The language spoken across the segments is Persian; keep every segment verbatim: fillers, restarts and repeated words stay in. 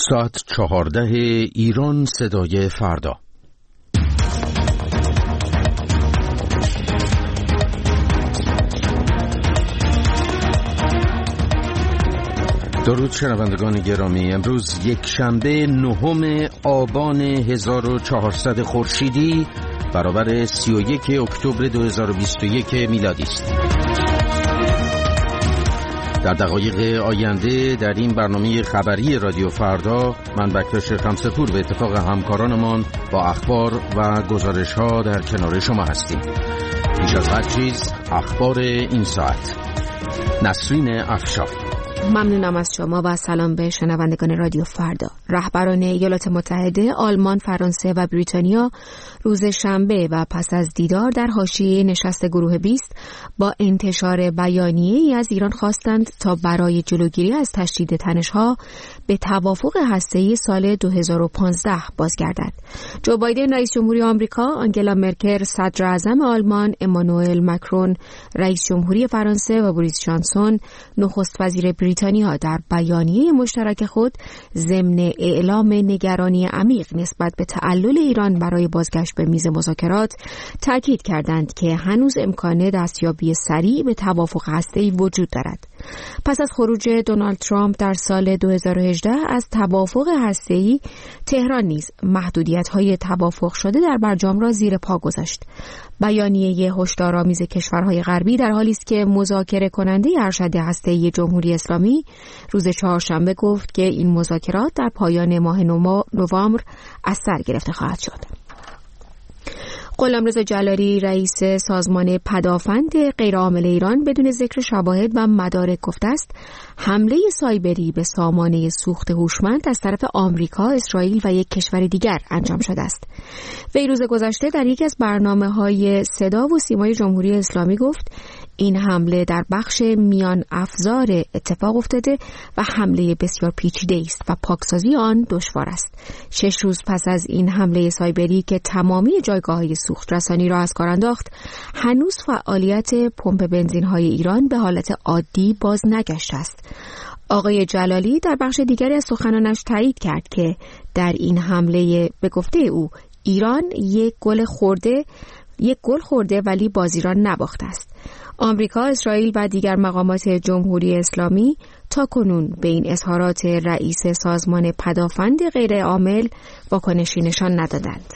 ساعت چهارده ایران، صدای فردا. درود شنوندگان گرامی، امروز یک شنبه نهم آبان هزار و چهارصد خورشیدی برابر سی و یک اکتبر دو هزار و بیست و یک میلادی است. در دقایق آینده در این برنامه خبری رادیو فردا من بکتاش خمسپور به اتفاق همکارانمان با اخبار و گزارش ها در کنار شما هستیم. پیش از هر چیز اخبار این ساعت. نسرین افشار. ممنونم از شما و سلام به شنوندگان رادیو فردا. رهبران ایالات متحده، آلمان، فرانسه و بریتانیا روز شنبه و پس از دیدار در حاشیه نشست گروه بیست با انتشار بیانیه‌ای از ایران خواستند تا برای جلوگیری از تشدید تنش‌ها به توافق هسته‌ای سال دو هزار و پانزده بازگردد. جو بایدن رئیس جمهوری آمریکا، آنگلا مرکل صدر اعظم آلمان، امانوئل ماکرون رئیس جمهوری فرانسه و بوریس جانسون نخست وزیر بریتانیا در بیانیه مشترک خود ضمن اعلام نگرانی عمیق نسبت به تعلل ایران برای بازگشت به میز مذاکرات تاکید کردند که هنوز امکان دستیابی سریع به توافق هسته‌ای وجود دارد. پس از خروج دونالد ترامپ در سال دو هزار و هجده از توافق هسته‌ای، تهران نیز محدودیت‌های توافق شده در برجام را زیر پا گذاشت. بیانیه هشدارآمیز کشورهای غربی در حالی است که مذاکره کننده ارشد هسته‌ای جمهوری اسلامی روز چهارشنبه گفت که این مذاکرات در پایان ماه نوامبر از سر گرفته خواهد شد. غلامرضا جلالی رئیس سازمان پدافند غیرعامل ایران بدون ذکر شواهد و مدارک گفته است حمله سایبری به سامانه سوخت هوشمند از طرف آمریکا، اسرائیل و یک کشور دیگر انجام شده است. وی روز گذشته در یکی از برنامه‌های صدا و سیمای جمهوری اسلامی گفت این حمله در بخش میان افزار اتفاق افتاده و حمله بسیار پیچیده است و پاکسازی آن دشوار است. شش روز پس از این حمله سایبری که تمامی جایگاه‌های سوخت رسانی را از کار انداخت، هنوز فعالیت پمپ بنزین‌های ایران به حالت عادی باز نگشته است. آقای جلالی در بخش دیگری از سخنانش تایید کرد که در این حمله به گفته او ایران یک گل خورده یک گل خورده ولی بازی را نباخته است. آمریکا، اسرائیل و دیگر مقامات جمهوری اسلامی تا کنون به این اظهارات رئیس سازمان پدافند غیرعامل واکنشی نشان ندادند.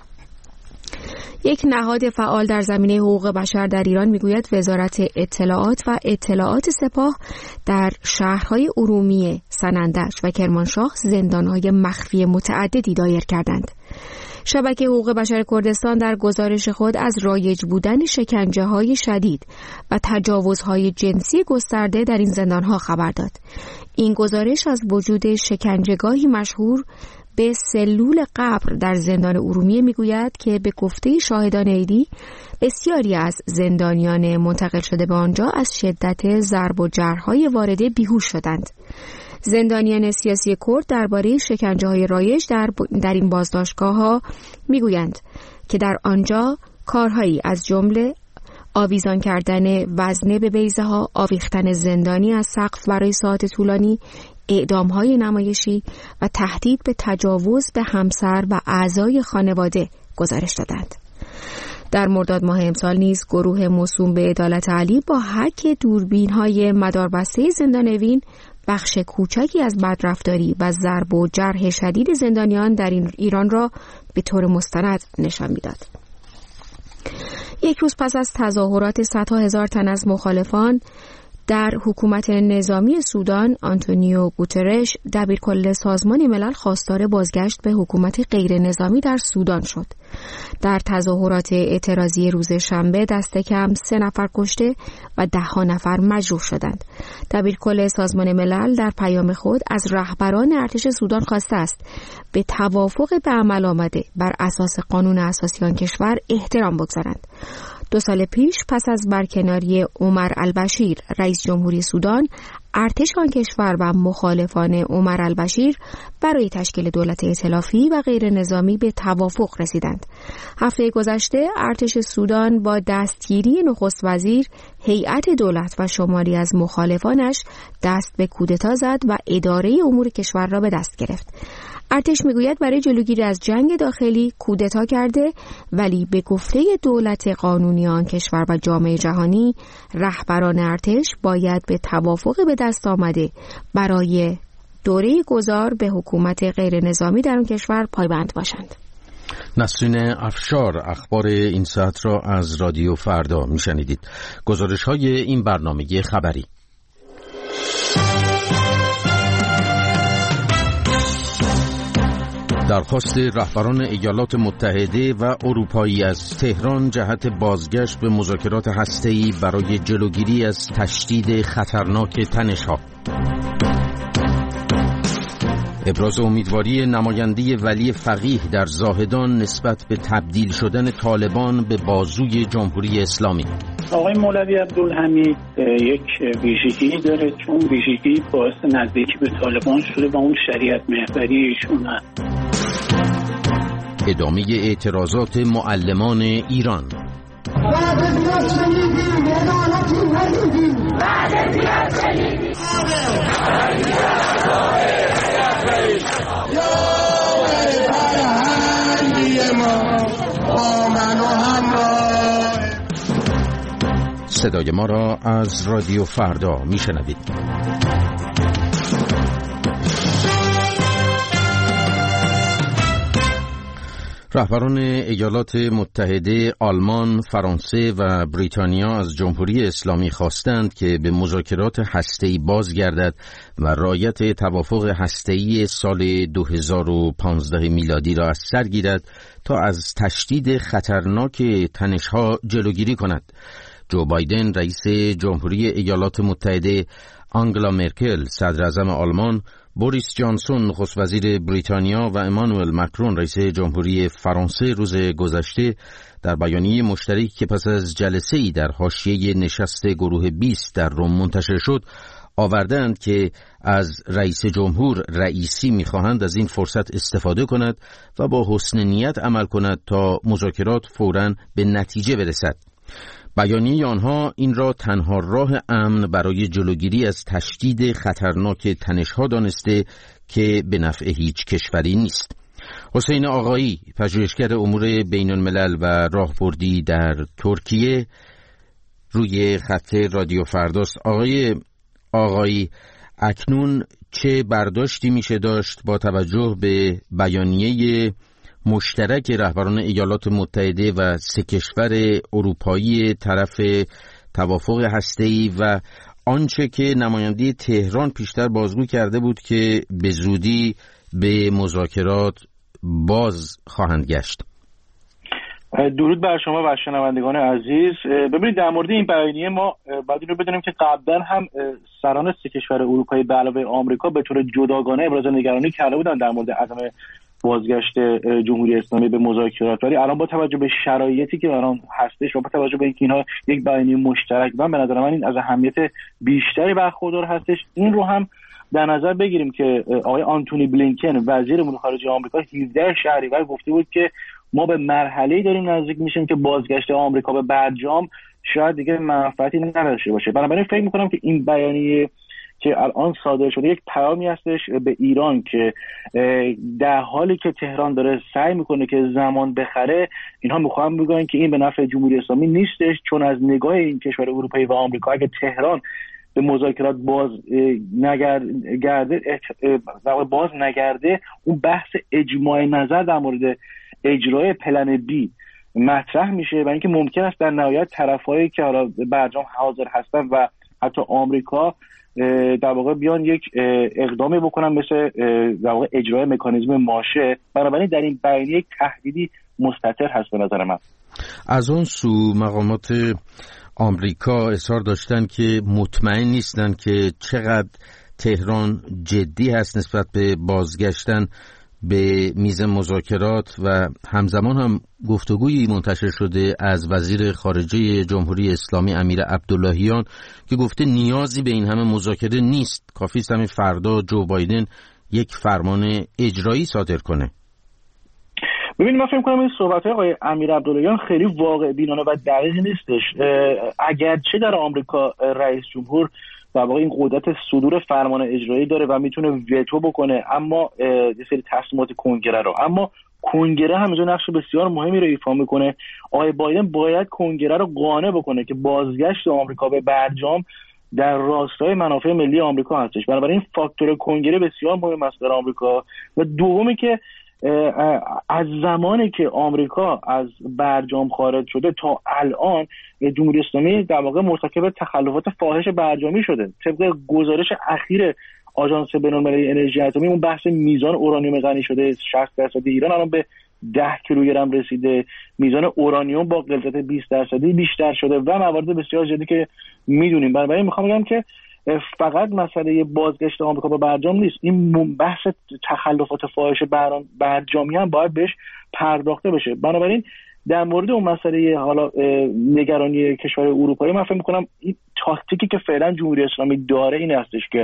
یک نهاد فعال در زمینه حقوق بشر در ایران میگوید وزارت اطلاعات و اطلاعات سپاه در شهرهای ارومیه، سنندج و کرمانشاه زندانهای مخفی متعددی دایر کردند. شبکه حقوق بشر کردستان در گزارش خود از رایج بودن شکنجه‌های شدید و تجاوزهای جنسی گسترده در این زندانها خبر داد. این گزارش از وجود شکنجهگاهی مشهور به سلول قبر در زندان ارومیه میگوید که به گفته شاهدان عینی بسیاری از زندانیان منتقل شده به آنجا از شدت ضرب و جرح‌های وارده بیهوش شدند. زندانیان سیاسی کرد درباره شکنجه‌های رایج در, در این بازداشتگاه‌ها میگویند که در آنجا کارهایی از جمله آویزان کردن وزنه به بیضه‌ها، آویختن زندانی از سقف برای ساعات طولانی، اعدام‌های نمایشی و تهدید به تجاوز به همسر و اعضای خانواده گزارش دادند. در مرداد ماه امسال نیز گروه موسوم به عدالت علی با هک دوربین‌های مداربسته زندان اوین بخش کوچکی از بدرفتاری و ضرب و جرح شدید زندانیان در این ایران را به طور مستند نشان می‌داد. یک روز پس از تظاهرات صدها هزار تن از مخالفان در حکومت نظامی سودان، آنتونیو گوترش دبیرکل سازمان ملل خواستار بازگشت به حکومت غیر نظامی در سودان شد. در تظاهرات اعتراضی روز شنبه دست کم سه نفر کشته و ده ها نفر مجروح شدند. دبیرکل سازمان ملل در پیام خود از رهبران ارتش سودان خواسته است به توافق به عمل آمده بر اساس قانون اساسی آن کشور احترام بگذارند. دو سال پیش پس از برکناری عمر البشیر رئیس جمهوری سودان، ارتش آن کشور و مخالفان عمر البشیر برای تشکیل دولت ائتلافی و غیر نظامی به توافق رسیدند. هفته گذشته ارتش سودان با دستگیری نخست وزیر هیئت دولت و شماری از مخالفانش دست به کودتا زد و اداره امور کشور را به دست گرفت. ارتش میگوید برای جلوگیری از جنگ داخلی کودتا کرده، ولی به گفته دولت قانونی آن کشور و جامعه جهانی رهبران ارتش باید به توافق به دست آمده برای دوره گذار به حکومت غیر نظامی در آن کشور پایبند باشند. نسرین افشار اخبار این ساعت را از رادیو فردا میشنیدید. گزارش های این برنامه خبری. درخواست رهبران ایالات متحده و اروپایی از تهران جهت بازگشت به مذاکرات هسته‌ای برای جلوگیری از تشدید خطرناک تنش‌ها. ابراز امیدواری نماینده ولی فقیه در زاهدان نسبت به تبدیل شدن طالبان به بازوی جمهوری اسلامی. آقای مولوی عبدالحمید یک ویژگی داره، چون ویژگی باعث نزدیکی به طالبان شده و اون شریعت محوری ایشون هست. ادامه اعتراضات معلمان ایران. صدای ما را از رادیو فردا میشنوید. رهبران ایالات متحده، آلمان، فرانسه و بریتانیا از جمهوری اسلامی خواستند که به مذاکرات هسته‌ای بازگردد و رعایت توافق هسته‌ای سال دو هزار و پانزده میلادی را از سر گیرد تا از تشدید خطرناک تنش‌ها جلوگیری کند. جو بایدن رئیس جمهوری ایالات متحده، آنگلا مرکل صدر اعظم آلمان، بوریس جانسون نخست وزیر بریتانیا و امانوئل مکرون رئیس جمهوری فرانسه روز گذشته در بیانیه مشترکی که پس از جلسه‌ای در حاشیه نشست گروه بیست در روم منتشر شد آوردند که از رئیس جمهور رئیسی می‌خواهند از این فرصت استفاده کند و با حسن نیت عمل کند تا مذاکرات فوراً به نتیجه برسد. بیانیه آنها این را تنها راه امن برای جلوگیری از تشدید خطرناک تنش‌ها دانسته که به نفع هیچ کشوری نیست. حسین آقایی، پژوهشگر امور بین الملل و راهبردی در ترکیه، روی خط رادیو فرداست. آقای آقایی، اکنون چه برداشتی میشه داشت با توجه به بیانیه مشترک رهبران ایالات متحده و سه کشور اروپایی طرف توافق هسته‌ای و آنچه که نماینده تهران پیشتر بازگو کرده بود که به زودی به مذاکرات باز خواهند گشت؟ درود بر شما و شنوندگان عزیز. ببینید، در مورد این بیانیه ما باید اینو بدونیم که قبلا هم سران سه کشور اروپایی به علاوه آمریکا به طور جداگانه ابراز نگرانی کرده بودن در مورد عدم بازگشت جمهوری اسلامی به مذاکرات، ولی الان با توجه به شرایطی که الان هستش و با توجه به اینکه اینها یک بیانیه مشترک بودن، به نظر من این از اهمیت بیشتری برخوردار هستش. این رو هم در نظر بگیریم که آقای آنتونی بلینکن وزیر امور خارجه آمریکا هفدهم شهریور گفته بود که ما به مرحله‌ای داریم نزدیک میشیم که بازگشت آمریکا به برجام شاید دیگه منفعتی نداشته باشه. بنابراین فکر می‌کنم که این بیانیه که الان صادر شده یک پیامی هستش به ایران که در حالی که تهران داره سعی میکنه که زمان بخره، اینها میخوان بگن که این به نفع جمهوری اسلامی نیستش، چون از نگاه این کشور اروپایی و آمریکا اگه تهران به مذاکرات باز نگرده باز نگرده اون بحث اجماع نظر در مورد اجرای پلن بی مطرح میشه و اینکه ممکن است در نهایت طرفایی که حالا برجام حاضر هستن و حتی آمریکا در واقع بیان یک اقدامی بکنن مثل در واقع اجرای مکانیزم ماشه. بنابراین در این بیانیه یک تهدیدی مستتر هست به نظر من. از اون سو مقامات آمریکا اصرار داشتن که مطمئن نیستن که چقدر تهران جدی هست نسبت به بازگشتن به میز مذاکرات و همزمان هم گفتگویی منتشر شده از وزیر خارجه جمهوری اسلامی امیر عبداللهیان که گفته نیازی به این همه مذاکره نیست، کافی است همین فردا جو بایدن یک فرمان اجرایی صادر کنه. ببینید، من فکر کنم این صحبت‌های آقای امیر عبداللهیان خیلی واقع بینانه و دقیق نیستش. اگرچه در آمریکا رئیس جمهور در واقع این قدرت صدور فرمان اجرایی داره و میتونه وتو بکنه، اما یه سری تصمیمات کنگره رو، اما کنگره همینجا نقش بسیار مهمی رو ایفا میکنه. آقای بایدن باید کنگره رو قانع بکنه که بازگشت آمریکا به برجام در راستای منافع ملی آمریکا هستش. بنابراین فاکتور کنگره بسیار مهم است در آمریکا. و دومی که از زمانی که آمریکا از برجام خارج شده تا الان جمهوری اسلامی در واقع مرتکب تخلفات فاحش برجامی شده. طبق گزارش اخیر آژانس بین‌المللی انرژی اتمی، اون بحث میزان اورانیوم غنی شده شصت درصد ایران الان به ده کیلوگرم رسیده، میزان اورانیوم با غلظت بیست درصدی بیشتر شده و موارد بسیار زیادی که میدونیم. بنابراین میخوام بگم که فقط مسئله بازگشت آمریکا به برجام نیست، این بحث تخلفات فاحش برجامی هم باید بهش پرداخته بشه. بنابراین در مورد اون مسئله حالا نگرانی کشور اروپایی، من فکر می‌کنم این تاکتیکی که فعلا جمهوری اسلامی داره این هستش که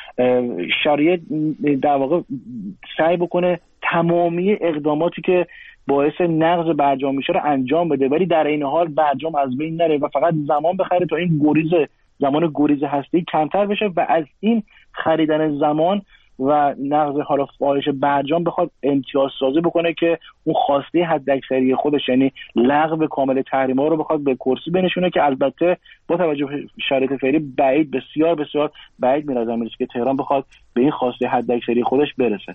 شرایط در واقع سعی بکنه تمامی اقداماتی که باعث نقض برجام میشه رو انجام بده، ولی در این حال برجام از بین نره و فقط زمان بخره تا این گریز زمان گریز هستی کمتر بشه و از این خریدن زمان و نقض حالا فاحش برجام بخواد امتیاز سازی بکنه که اون خواسته حداکثری خودش، یعنی لغو کامل تحریم‌ها رو بخواد به کرسی بنشونه، که البته با توجه به شرایط فعلی بعید بسیار بسیار بعید می‌نظر میاد که تهران بخواد به این خواسته حداکثری خودش برسه.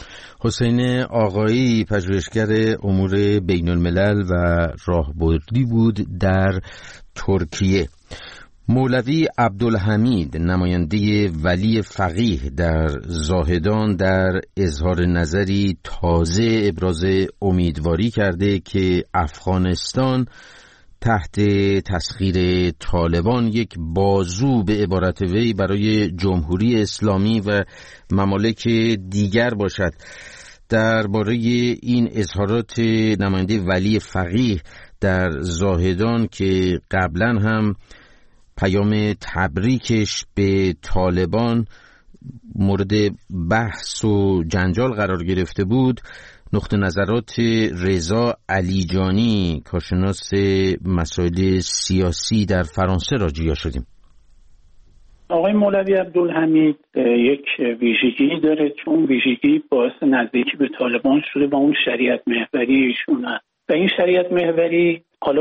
حسین آقایی، پژوهشگر امور بین‌الملل و راهبردی بود در ترکیه. مولوی عبدالحمید، نماینده ولی فقیه در زاهدان، در اظهار نظری تازه ابراز امیدواری کرده که افغانستان تحت تسخیر طالبان یک بازو به عبارت وی برای جمهوری اسلامی و ممالک دیگر باشد. درباره این اظهارات نماینده ولی فقیه در زاهدان که قبلا هم پیام تبریکش به طالبان مورد بحث و جنجال قرار گرفته بود، نقطه نظرات رضا علیجانی، کارشناس مسائل سیاسی در فرانسه را جویا شدیم. آقای مولوی عبدالحمید یک ویژگی داره، چون ویژگی باعث نزدیکی به طالبان شده با اون شریعت محوری ایشون هست و این شریعت محوری حالا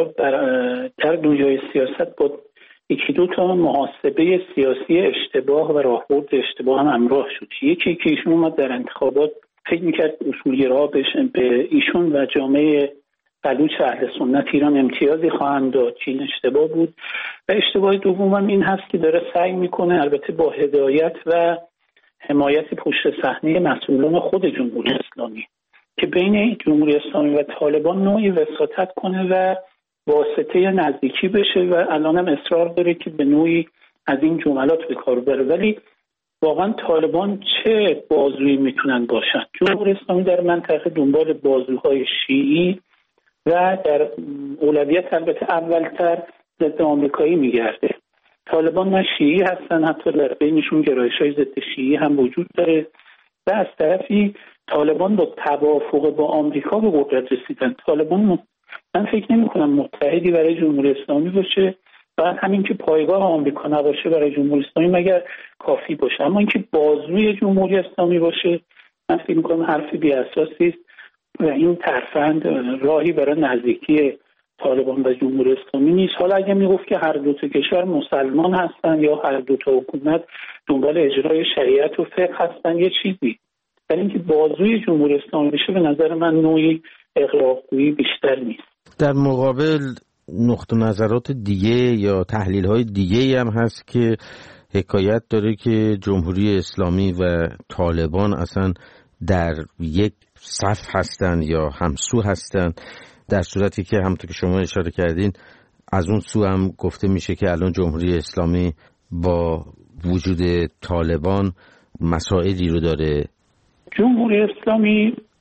در دنیای سیاست با یکی دو تا محاسبه سیاسی اشتباه و راهبرد اشتباه هم همراه شد. یکی که ایشون اومد در انتخابات فکر میکرد اصولگرا بشن، به ایشون و جامعه بلوچ اهل سنت ایران امتیازی خواهند داد، این اشتباه بود. و اشتباه دوم هم این هست که داره سعی میکنه البته با هدایت و حمایت پشت صحنه مسئولان خود جمهوری اسلامی که بین جمهوری اسلامی و طالبان نوعی وساطت کنه و واسطه نزدیکی بشه و الان هم اصرار داره که به نوعی از این جملات به کار بره. ولی واقعا طالبان چه بازویی میتونن باشن؟ جمهوری اسلامی در منطقه دنبال بازوهای شیعی و در اولویت البته اولتر ضد آمریکایی میگرده. طالبان نه شیعی هستن، حتی در بینشون گرایش‌های ضد شیعی هم وجود داره و از طرفی طالبان با توافق با آمریکا به قدرت رسیدن. طالبان من فکر نمی کنم متحدی برای جمهوری اسلامی باشه، بعد همین که پایگاه آمریکا نباشه برای جمهوری اسلامی مگر کافی باشه، اما اینکه بازوی جمهوری اسلامی باشه من فکر می‌کنم حرف بی اساسی است و این ترفند راهی برای نزدیکی طالبان و جمهوری اسلامی نیست. حالا اگه میگفت که هر دو تا کشور مسلمان هستن یا هر دو تا حکومت دنبال اجرای شریعت و فقه هستن یه چیزی، ولی اینکه بازوی جمهوری اسلامی بشه به نظر من نوعی اغراق‌گویی بیشتر نیست. در مقابل نقطه نظرات دیگه یا تحلیل‌های دیگه هم هست که حکایت داره که جمهوری اسلامی و طالبان اصلا در یک صف هستن یا همسو هستن، در صورتی که همونطور که شما اشاره کردین از اون سو هم گفته میشه که الان جمهوری اسلامی با وجود طالبان مسائلی رو داره. جمهوری اسلامی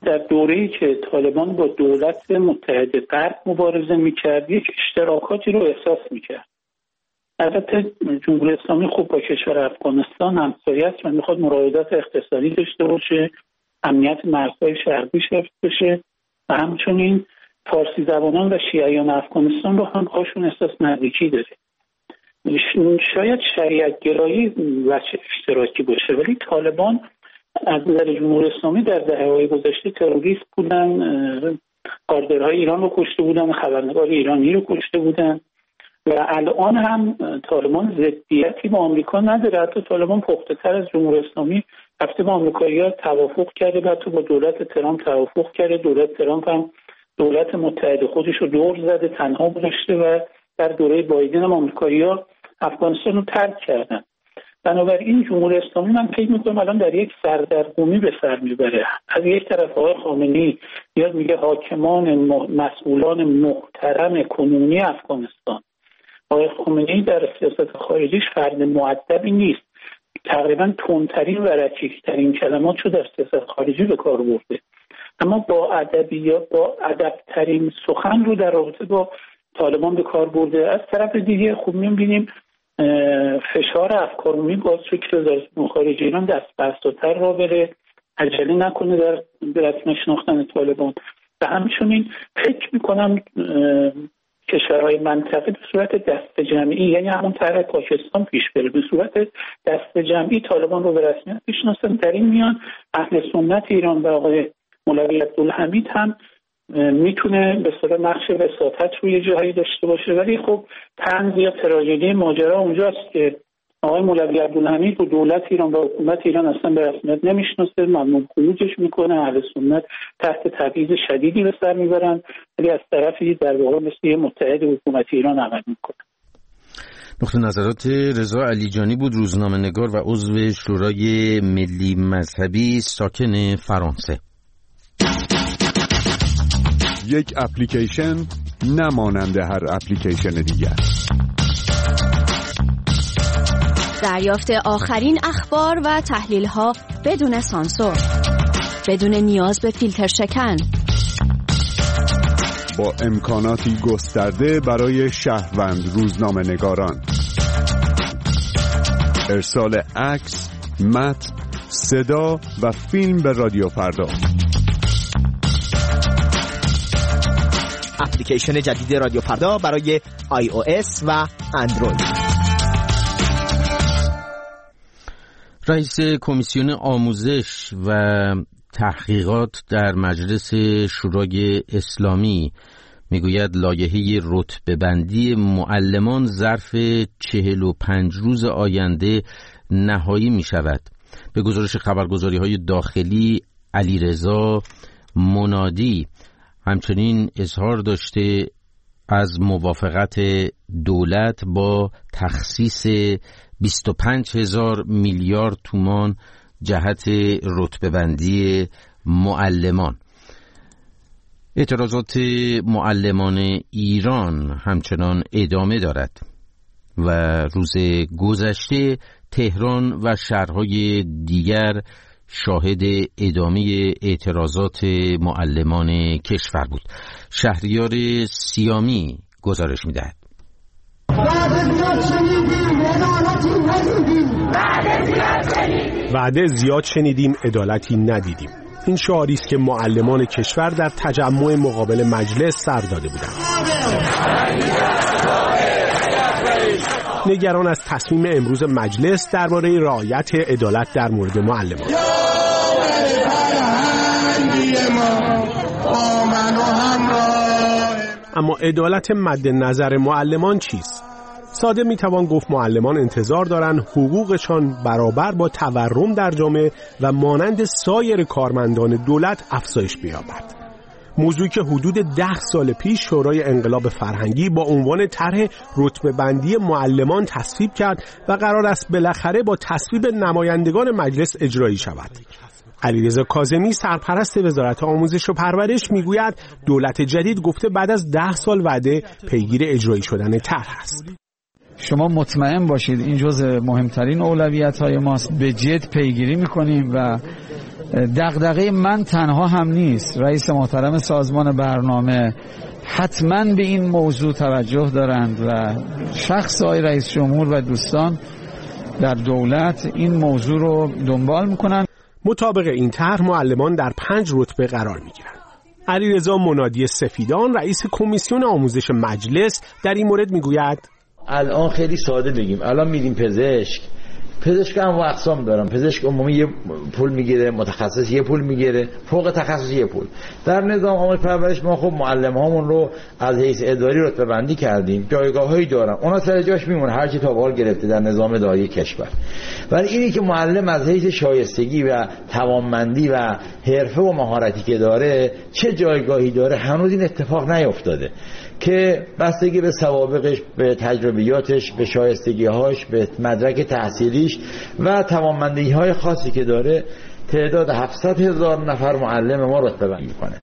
در دوره‌ای که طالبان با دولت متحد غرب مبارزه می‌کرد یک اشتراکاتی رو احساس می‌کرد. البته جمهوری اسلامی خوب با کشور افغانستان همسایه است و میخواد مراودات اقتصادی داشته باشه، امنیت مرزهای شرقی حفظ بشه و همچنین فارسی زبانان و شیعیان افغانستان رو هم هاشون احساس نزدیکی داره. شاید شریعت گرایی وجه اشتراکی باشه، ولی طالبان از نظر جمهوری اسلامی در دهه‌های گذشته تروریست بودن، کاردرهای ایران رو کشته بودن، خبرنگار ایرانی رو کشته بودن و الان هم طالبان ضدیتی با آمریکا نداره. حتی طالبان پخته تر از جمهوری اسلامی رفته با آمریکایی‌ها توافق کرده، بعد تو با دولت ترامپ توافق کرده. دولت ترامپ هم دولت متحد خودش رو دور زده، تنها گذاشته و در دوره بایدن هم آمریکایی‌ها افغانستان رو ترک کردن. بنابراین جمهوری اسلامی من فکر می‌کنم الان در یک سردرگمی به سر میبره. از یک طرف آقای خامنه‌ای میاد میگه حاکمان مسئولان محترم کنونی افغانستان. آقای خامنه‌ای در سیاست خارجیش فرد مؤدبی نیست، تقریبا تندترین و رکیکترین کلمات رو در سیاست خارجی به کار برده، اما با ادبیات با ادبترین سخن رو در رابطه با طالبان به کار برده. از طرف دیگه خوب می‌بینیم فشار افکارعمومی باعث شد که وزارت خارجه ایران دست بسته‌تر را بره، عجله نکنه در رسمی شناختن طالبان و همچنین فکر می‌کنم کشورهای منطقه به صورت دست جمعی، یعنی همون طرح پاکستان پیش بره، به صورت دست جمعی طالبان رو به رسمیت بشناسن. در این میان اهل سنت ایران و آقای مولوی عبدالحمید هم میتونه به صورت نقش وساطت روی جایی داشته باشه، ولی خب طنز یا تراژدی ماجرا اونجاست که آقای مولوی عبدالحمید و دولت ایران و حکومت ایران اصلا به رسمیت نمیشناسه، ممنوع خروجش میکنه، اهل سنت تحت تبعیض شدیدی به سر میبرن، ولی از طرفی در واقع مثل یه متحد حکومت ایران عمل میکنه. نقطه نظرات رضا علیجانی بود، روزنامه‌نگار و عضو شورای ملی مذهبی ساکن فرانسه. یک اپلیکیشن نمانند هر اپلیکیشن دیگر. دریافت آخرین اخبار و تحلیل‌ها بدون سانسور، بدون نیاز به فیلتر شکن، با امکاناتی گسترده برای شهروند روزنامه‌نگاران. ارسال عکس، متن، صدا و فیلم به رادیو فردا. اپلیکیشن جدید رادیو فردا برای آی او اس و اندروید. رئیس کمیسیون آموزش و تحقیقات در مجلس شورای اسلامی میگوید لایحه رتبه‌بندی معلمان ظرف چهل و پنج روز آینده نهایی می شود. به گزارش خبرگزاری‌های داخلی، علیرضا منادی همچنین اظهار داشته از موافقت دولت با تخصیص بیست و پنج هزار میلیارد تومان جهت رتبه‌بندی معلمان. اعتراضات معلمان ایران همچنان ادامه دارد و روز گذشته تهران و شهرهای دیگر شاهد ادامه اعتراضات معلمان کشور بود. شهریار سیامی گزارش می‌دهد. وعده زیاد شنیدیم، عدالتی ندیدیم. این شعاری است که معلمان کشور در تجمع مقابل مجلس سر داده بودند. نگران از تصمیم امروز مجلس درباره رعایت عدالت در مورد معلمان. اما عدالت مد نظر معلمان چیست؟ ساده میتوان گفت معلمان انتظار دارند حقوقشان برابر با تورم در جامعه و مانند سایر کارمندان دولت افزایش بیابد. موضوعی که حدود ده سال پیش شورای انقلاب فرهنگی با عنوان طرح رتبه‌بندی معلمان تصویب کرد و قرار است بالاخره با تصویب نمایندگان مجلس اجرایی شود. علیرضا کاظمی سرپرست وزارت آموزش و پرورش میگوید دولت جدید گفته بعد از ده سال وعده پیگیر اجرایی شدن طرح است. شما مطمئن باشید این جزء مهمترین اولویت‌های ماست، به جد پیگیری می‌کنیم و دغدغه من تنها هم نیست. رئیس محترم سازمان برنامه حتما به این موضوع توجه دارند و شخص آقای رئیس جمهور و دوستان در دولت این موضوع رو دنبال میکنن. مطابق این طرح معلمان در پنج رتبه قرار میگیرند. علیرضا منادی سفیدان رئیس کمیسیون آموزش مجلس در این مورد میگوید الان خیلی ساده بگیم، الان میریم پزشک، پزشک هم اقسام دارم، پزشک عمومی یه پول میگیره، متخصص یه پول میگیره، فوق تخصص یه پول. در نظام آموزش پرورش ما خب معلم هامون رو از حیث اداری رتبه بندی کردیم، جایگاهایی دارن، اونا سر جاش میمونه هر چی تا بال گرفته در نظام اداری کشور. ولی اینی که معلم از حیث شایستگی و توانمندی و حرفه و مهارتی که داره چه جایگاهی داره هنوز این اتفاق نیفتاده که بستگی به سوابقش، به تجربیاتش، به شایستگی‌هاش، به مدرک تحصیلیش و توانمندی‌های خاصی که داره تعداد هفتصد هزار نفر معلم ما رتبه بندی می‌کنه.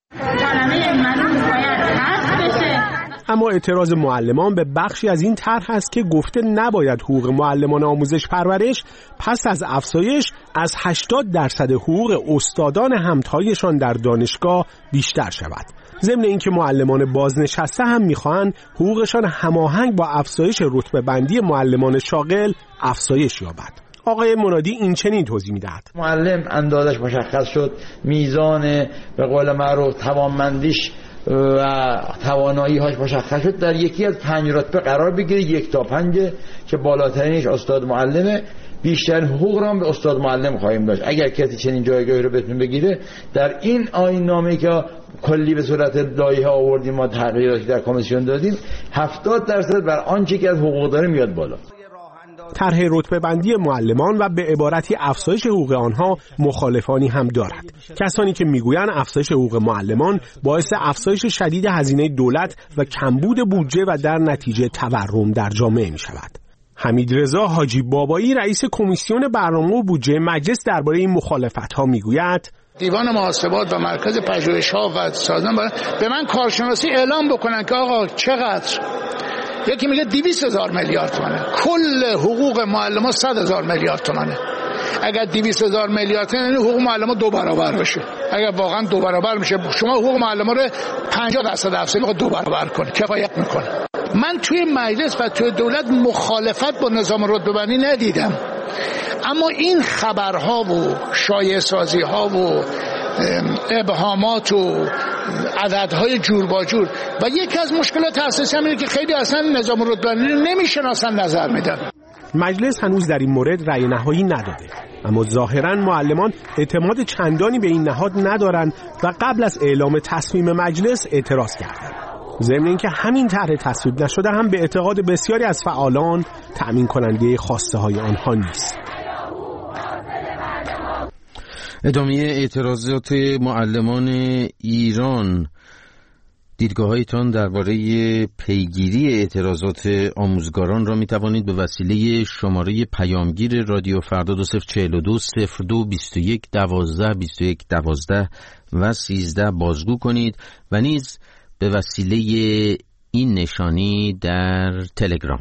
اما اعتراض معلمان به بخشی از این طرح است که گفته نباید حقوق معلمان آموزش پرورش پس از افزایش از هشتاد درصد حقوق استادان همتایشان در دانشگاه بیشتر شود. ضمن اینکه معلمان بازنشسته هم میخواهند حقوقشان هماهنگ با افزایش رتبه بندی معلمان شاغل افزایش یابد. آقای منادی این چنین توضیح میدهد: معلم اندازش مشخص شد، میزان به قول معروف توانمندیش و توانایی‌هاش مشخص شد، در یکی از پنج رتبه قرار بگیره، یک تا پنج که بالاترینش استاد معلمه. بیشتر حقوق را به استاد معلم خواهیم داشت. اگر کسی چنین جایگاهی رو بتونه بگیره، در این آیین نامه‌ای که کلی به صورت لایحه آوردیم ما تغییراتی در کمیسیون دادیم، هفتاد درصد بر آنچه که از حقوق داره میاد بالا. طرح رتبه بندی معلمان و به عبارتی افزایش حقوق آنها مخالفانی هم دارد. کسانی که میگویند افزایش حقوق معلمان باعث افزایش شدید هزینه دولت و کمبود بودجه و در نتیجه تورم در جامعه می شود. حمیدرضا حاجی بابایی رئیس کمیسیون برنامه و بودجه مجلس درباره این مخالفت‌ها میگوید: دیوان محاسبات و مرکز پژوهش‌ها و سازمان به من کارشناسی اعلام بکنن که آقا چقدر. یکی میگه دویست هزار میلیارد تومانه، کل حقوق معلمان صد هزار میلیارد تومانه. اگر دویست هزار میلیارد یعنی حقوق معلمان دو برابر بشه. اگر واقعا دو برابر میشه، شما حقوق معلمان رو پنجاه درصد افزایش دو برابر کنه، کفایت میکنه. من توی مجلس و توی دولت مخالفت با نظام رتبه بندی ندیدم، اما این خبرها و شایعه سازی ها و ابهامات و عددهای جور با جور و یکی از مشکلات اساسی هم اینه که خیلی اصلا نظام رتبه بندی نمیشناسن، نظر میدن. مجلس هنوز در این مورد رأی نهایی نداده، اما ظاهراً معلمان اعتماد چندانی به این نهاد ندارند و قبل از اعلام تصمیم مجلس اعتراض کردند. ضمن اینکه همین طرح تصویب نشده هم به اعتقاد بسیاری از فعالان تأمین کننده خواسته های آنها نیست. ادامه اعتراضات معلمان ایران. دیدگاه‌هایتان درباره پیگیری اعتراضات آموزگاران را می توانید به وسیله شماره پیامگیر رادیو فردا دو صفر چهل و دو صفر دو بیست و یک دوازده بیست و یک دوازده و سیزده بازگو کنید و نیز به وسیله این نشانی در تلگرام.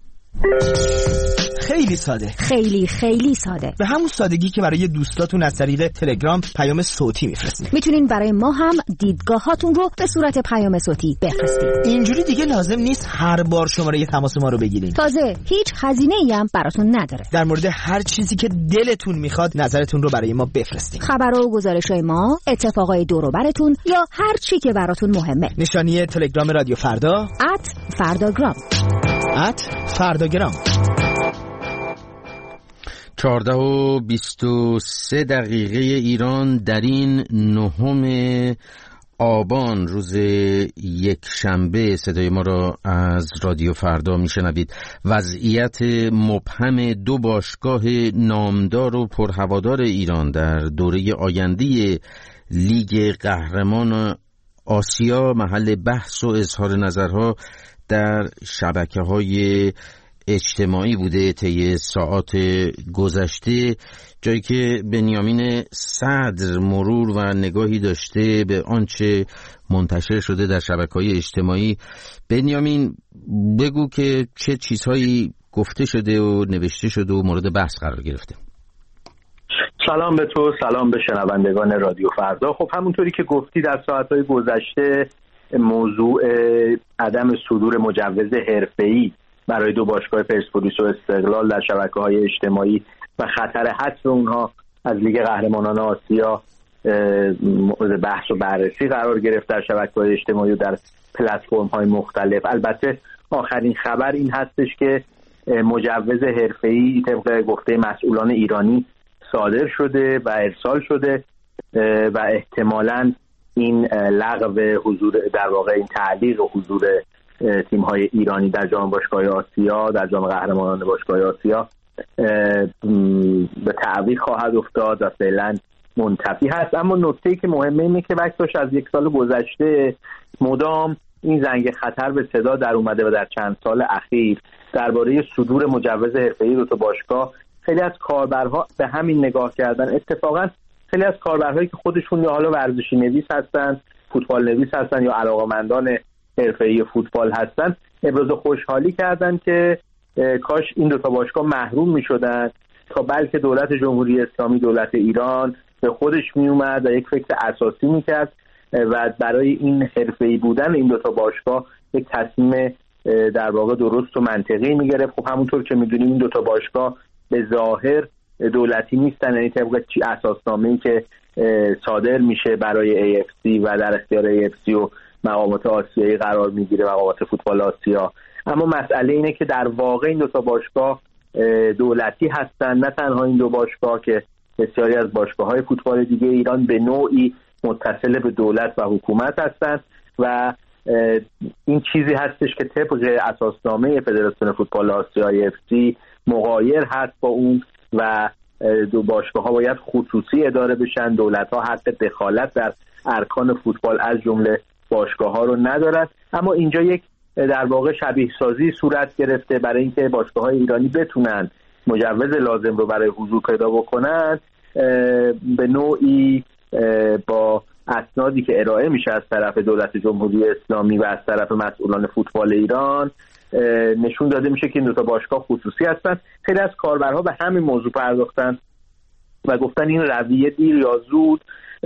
خیلی ساده، خیلی خیلی ساده، به همون سادگی که برای دوستاتون از طریق تلگرام پیام صوتی میفرستید. میتونین برای ما هم دیدگاهاتون رو به صورت پیام صوتی بفرستید. اینجوری دیگه لازم نیست هر بار شماره تماس ما رو بگیرید. تازه هیچ هزینه‌ای هم براتون نداره. در مورد هر چیزی که دلتون میخواد نظرتون رو برای ما بفرستید. خبر و گزارش‌های ما، اتفاقای دور و براتون یا هر چی که براتون مهمه. نشانی تلگرام رادیو فردا ات فرداگرام ات فرداگرام. چهارده و بیست و سه دقیقه ایران در این نهم آبان روز یک شنبه صدای ما را از رادیو فردا میشنوید. وضعیت مبهم دو باشگاه نامدار و پرهوادار ایران در دوره آینده لیگ قهرمان آسیا محل بحث و اظهار نظرها در شبکه‌های اجتماعی بوده طی ساعات گذشته، جایی که بنیامین صدر مرور و نگاهی داشته به آنچه منتشر شده در شبکه‌های اجتماعی. بنیامین، بگو که چه چیزهایی گفته شده و نوشته شده و مورد بحث قرار گرفته. سلام به تو، سلام به شنوندگان رادیو فردا. خب همونطوری که گفتی در ساعت‌های گذشته موضوع عدم صدور مجوز حرفه‌ای برای دو باشگاه پرسپولیس و استقلال در شبکه‌های اجتماعی و خطر حذف اونها از لیگ قهرمانان آسیا مورد بحث و بررسی قرار گرفت در شبکه‌های اجتماعی و در پلتفرم‌های مختلف. البته آخرین خبر این هستش که مجوز حرفه‌ای طبق گفته مسئولان ایرانی صادر شده و ارسال شده و احتمالاً این لغو حضور در واقع این تعلیق حضور تیم‌های ایرانی در جام باشگاه‌های آسیا در جام قهرمانان باشگاه‌های آسیا به تعویق خواهد افتاد و فعلا منتفی هست. اما نکته‌ای که مهمه اینه که وقتش از یک سال گذشته مدام این زنگ خطر به صدا در اومده و در چند سال اخیر درباره صدور مجوز حرفه‌ای دو تا باشگاه خیلی از کاربرها به همین نگاه کردن. اتفاقا خیلی از کاربرهایی که خودشون یا حالا ورزشی نویس هستن، فوتبال نویس هستن یا علاقه‌مندان حرفه‌ای فوتبال هستن ابراز خوشحالی کردن که کاش این دو تا باشگاه محروم می‌شدن تا بلکه دولت جمهوری اسلامی، دولت ایران به خودش میومد و یک فکر اساسی میکرد و برای این حرفه‌ای بودن این دو تا باشگاه یک تصمیم در واقع درست و منطقی میگرفت. خب همونطور که میدونیم این دو تا باشگاه به ظاهر دولتی نیستن، یعنی طبق اساسنامه‌ای که صادر میشه برای ای اف سی و در اختیار ای اف سی و مقامات آسیایی قرار میگیره، مقامات فوتبال آسیا. اما مسئله اینه که در واقع این دو تا باشگاه دولتی هستن. نه تنها این دو باشگاه که بسیاری از باشگاه‌های فوتبال دیگه ایران به نوعی متصل به دولت و حکومت هستند و این چیزی هستش که طبق اساسنامه فدراسیون فوتبال آسیا ای اف سی مغایر هست با اون و دو باشگاه‌ها باید خصوصی اداره بشن. دولت‌ها حق دخالت در ارکان فوتبال از جمله باشگاه‌ها رو ندارن. اما اینجا یک در واقع شبیه سازی صورت گرفته برای اینکه باشگاه‌های ایرانی بتونن مجوز لازم رو برای حضور پیدا بکنن. به نوعی با اسنادی که ارائه میشه از طرف دولت جمهوری اسلامی و از طرف مسئولان فوتبال ایران نشون داده میشه که این دو تا باشگاه خصوصی هستن. خیلی از کاربرها به همین موضوع پرداختن و گفتن این رویه دیر یا زود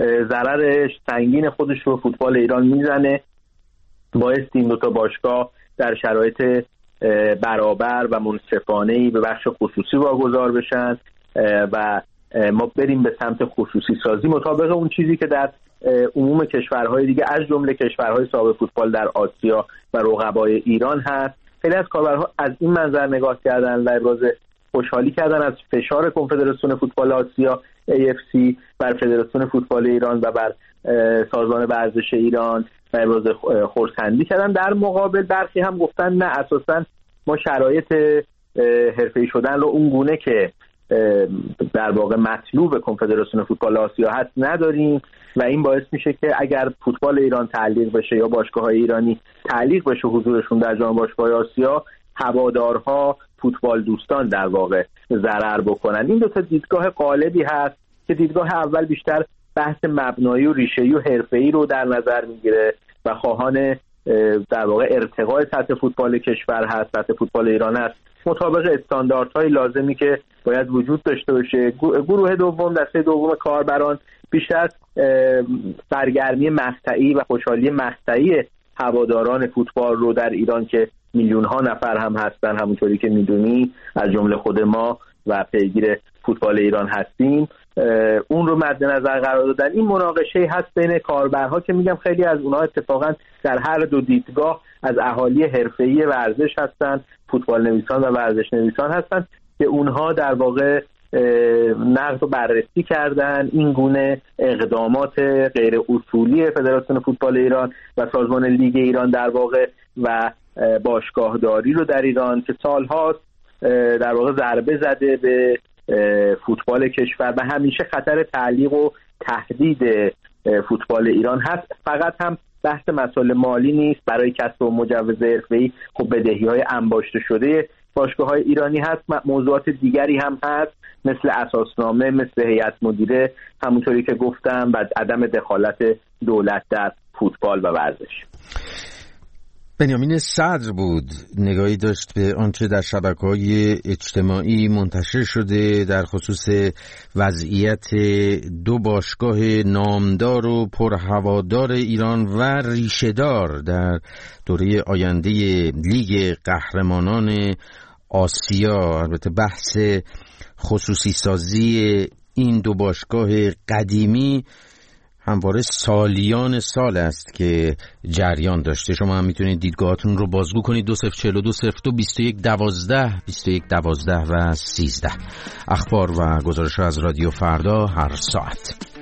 ضرر سنگین خودش رو فوتبال ایران میزنه، باعث این دو تا باشگاه در شرایط برابر و منصفانه‌ای به بخش خصوصی واگذار بشن و ما بریم به سمت خصوصی سازی مطابق اون چیزی که در عموم کشورهای دیگه از جمله کشورهای صاحب فوتبال در آسیا و رقبای ایران هست. خیلی از کاربرها از این منظر نگاه کردن و ابراز خوشحالی کردن از فشار کنفدراسیون فوتبال آسیا ای اف سی بر فدراسیون فوتبال ایران و بر سازمان ورزش ایران و ابراز خرسندی کردن. در مقابل برخی هم گفتن نه، اساساً ما شرایط حرفه‌ای شدن رو اون گونه که در واقع مطلوب کنفدراسیون فوتبال آسیا هست نداریم و این باعث میشه که اگر فوتبال ایران تعلیق بشه یا باشگاه‌های ایرانی تعلیق بشه حضورشون در جام باشگاه‌های آسیا، هوادارها، فوتبال دوستان در واقع ضرر بکنن. این دو تا دیدگاه غالبی هست که دیدگاه اول بیشتر بحث مبنایی و ریشه‌ای و حرفه‌ای رو در نظر میگیره و خواهان در واقع ارتقاء سطح فوتبال کشور هست، سطح فوتبال ایران هست مطابق استانداردهای لازمی که باید وجود داشته باشه. گروه دوم، دسته دوم کاربران بیشتر سرگرمی مقطعی و خوشحالی مقطعی هواداران فوتبال رو در ایران که میلیون ها نفر هم هستن، همونطوری که میدونی از جمله خود ما و پیگیر فوتبال ایران هستیم، اون رو مد نظر قرار دادن. این مناقشه هست بین کاربرها که میگم خیلی از اونها اتفاقا در هر دو دیدگاه از اهالی حرفه‌ای ورزش هستن، فوتبال نویسان و ورزش نویسان هستن که اونها در واقع نقد و بررسی کردن این گونه اقدامات غیر اصولی فدراسیون فوتبال ایران و سازمان لیگ ایران در واقع و باشگاهداری رو در ایران که سالهاست در واقع ضربه زده به فوتبال کشور و همیشه خطر تعلیق و تهدید فوتبال ایران هست. فقط هم بحث مسائل مالی نیست، برای کسب مجوز حرفه‌ای خب بدهی‌های انباشته شده باشگاه‌های ایرانی هست، موضوعات دیگری هم هست مثل اساسنامه، مثل هیئت مدیره، همونطوری که گفتم، و عدم دخالت دولت در فوتبال و ورزش. بنیامین صدر بود، نگاهی داشت به آنچه در شبکه‌های اجتماعی منتشر شده در خصوص وضعیت دو باشگاه نامدار و پرهوادار ایران و ریشه‌دار در دوره آینده لیگ قهرمانان آسیا. البته بحث خصوصی سازی این دو باشگاه قدیمی همواره سالیان سال است که جریان داشته. شما هم میتونید دیدگاهاتون رو بازگو کنید. دو صفر چهل و دو صفر دو بیست و یک دوازده بیست و یک دوازده و سیزده. اخبار و گزارش از رادیو فردا هر ساعت.